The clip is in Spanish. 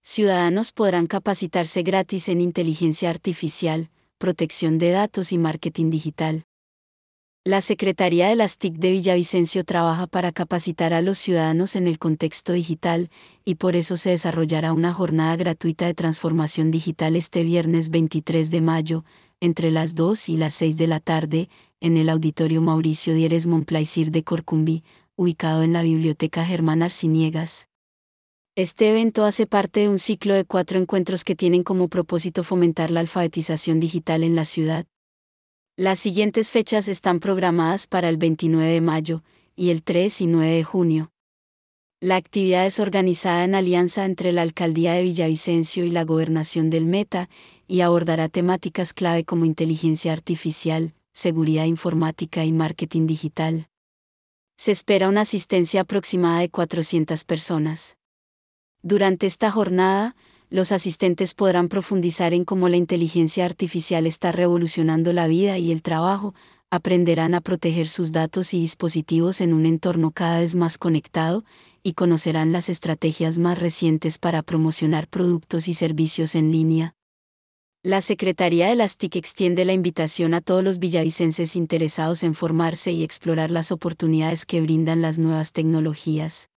ciudadanos podrán capacitarse gratis en inteligencia artificial, protección de datos y marketing digital. La Secretaría de las TIC de Villavicencio trabaja para capacitar a los ciudadanos en el contexto digital, y por eso se desarrollará una jornada gratuita de transformación digital este viernes 23 de mayo, entre las 2 y las 6 de la tarde, en el Auditorio Mauricio Dieres Monplaisir de Corcumbí, ubicado en la Biblioteca Germán Arciniegas. Este evento hace parte de un ciclo de 4 encuentros que tienen como propósito fomentar la alfabetización digital en la ciudad. Las siguientes fechas están programadas para el 29 de mayo, y el 3 y 9 de junio. La actividad es organizada en alianza entre la Alcaldía de Villavicencio y la Gobernación del Meta, y abordará temáticas clave como inteligencia artificial, seguridad informática y marketing digital. Se espera una asistencia aproximada de 400 personas. Durante esta jornada, los asistentes podrán profundizar en cómo la inteligencia artificial está revolucionando la vida y el trabajo, aprenderán a proteger sus datos y dispositivos en un entorno cada vez más conectado, y conocerán las estrategias más recientes para promocionar productos y servicios en línea. La Secretaría de las TIC extiende la invitación a todos los villavicenses interesados en formarse y explorar las oportunidades que brindan las nuevas tecnologías.